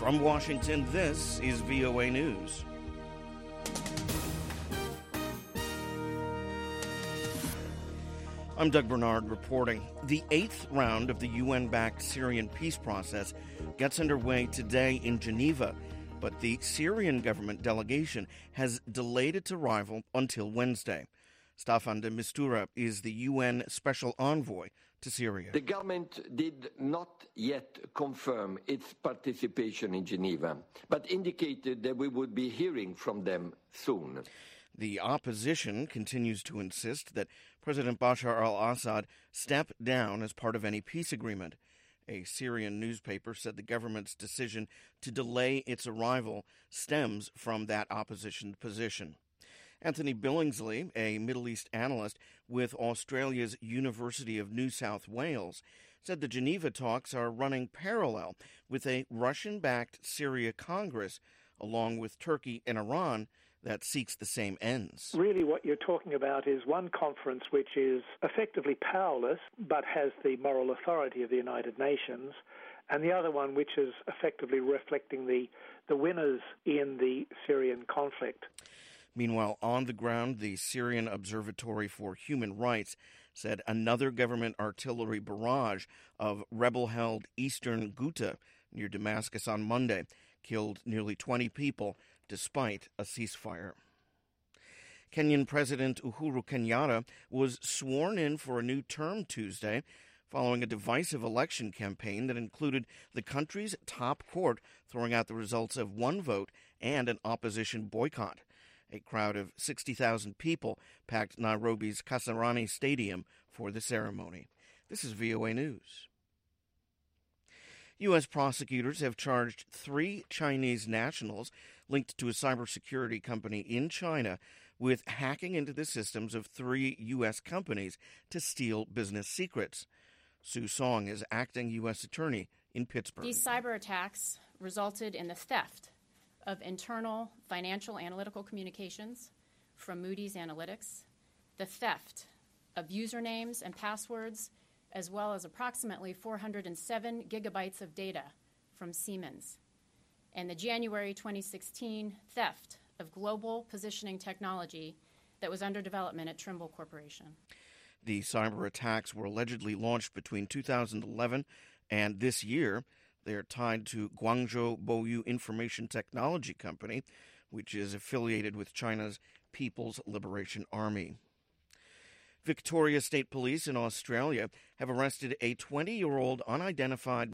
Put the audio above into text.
From Washington, this is VOA News. I'm Doug Bernard reporting. The 8th round of the UN-backed Syrian peace process gets underway today in Geneva, but the Syrian government delegation has delayed its arrival until Wednesday. Staffan de Mistura is the UN Special Envoy to Syria. The government did not yet confirm its participation in Geneva, but indicated that we would be hearing from them soon. The opposition continues to insist that President Bashar al-Assad step down as part of any peace agreement. A Syrian newspaper said the government's decision to delay its arrival stems from that opposition position. Anthony Billingsley, a Middle East analyst with Australia's University of New South Wales, said the Geneva talks are running parallel with a Russian-backed Syria Congress, along with Turkey and Iran, that seeks the same ends. Really what you're talking about is one conference which is effectively powerless but has the moral authority of the United Nations, and the other one which is effectively reflecting the winners in the Syrian conflict. Meanwhile, on the ground, the Syrian Observatory for Human Rights said another government artillery barrage of rebel-held eastern Ghouta near Damascus on Monday killed nearly 20 people despite a ceasefire. Kenyan President Uhuru Kenyatta was sworn in for a new term Tuesday following a divisive election campaign that included the country's top court throwing out the results of one vote and an opposition boycott. A crowd of 60,000 people packed Nairobi's Kasarani Stadium for the ceremony. This is VOA News. U.S. prosecutors have charged 3 Chinese nationals linked to a cybersecurity company in China with hacking into the systems of 3 U.S. companies to steal business secrets. Sue Song is acting U.S. attorney in Pittsburgh. These cyber attacks resulted in the theft of internal financial analytical communications from Moody's Analytics, the theft of usernames and passwords, as well as approximately 407 gigabytes of data from Siemens, and the January 2016 theft of global positioning technology that was under development at Trimble Corporation. The cyber attacks were allegedly launched between 2011 and this year. They are tied to Guangzhou Boyu Information Technology Company, which is affiliated with China's People's Liberation Army. Victoria State Police in Australia have arrested a 20-year-old unidentified